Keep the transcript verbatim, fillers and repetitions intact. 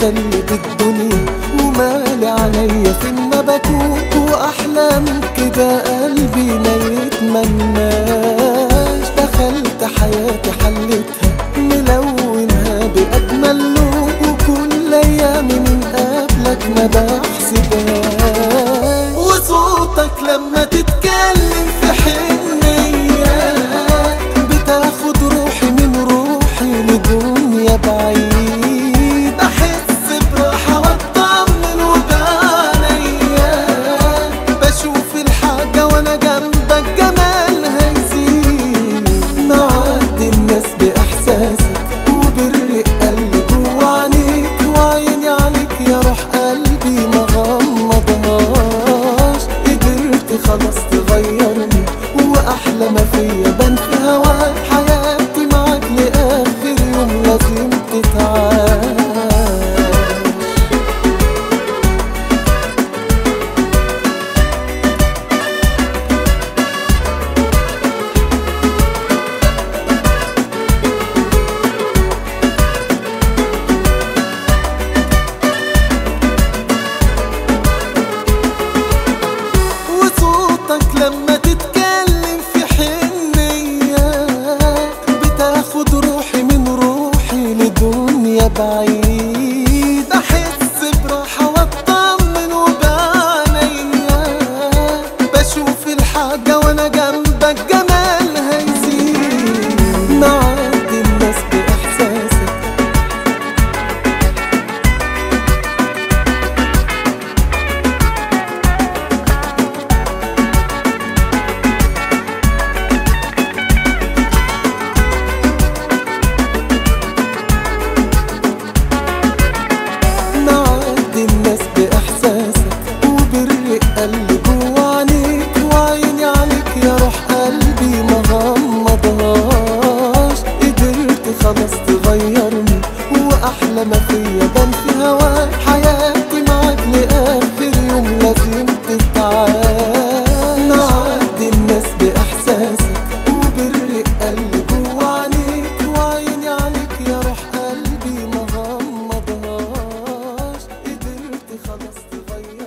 اللي بالدنيا ومالي عليا فين ما بكون، واحلام كده قلبي ما يتمناش. دخلت حياتي حلتها ملونها باجمل لون، وكل ايامي من قبلك ما بحسبهاش. وصوتك لما تتكلم في حنية بتاخد روحي من روحي لدنيا بعيد. بحس براحة واطمن وبعنيا بشوف الحاجة وانا جنبك جمالها يزيد. معدي الناس باحساسك وبالرقة اللي جوا عينيك، وعيني عليك يا روح قلبي ما غمضهاش. قدرت خلاص تغيرني واحلى ما فيا بان في هواك. حياتي معاك لاخر يوم لازم تتعاش. وصوتك لما تتكلم في حنية بتاخد روحي من روحي لدنيا بعيد. احس براحة واطمن وبعنيا بشوف الحاجة وانا جنبك جمالها يزيد. معدي الناس باحساسك الناس باحساسك وبالرقة اللي جوا عينيك، وعيني عليك يا روح قلبي ما غمضهاش. قدرت خلاص تغيرني واحلى ما فيا بان في هواك. حياتي معاك لاخر يوم لازم تتعاش. نعدي الناس باحساسك وبالرقة اللي جوا عينيك، وعيني عليك يا روح قلبي ما غمضهاش. قدرت خلاص تغير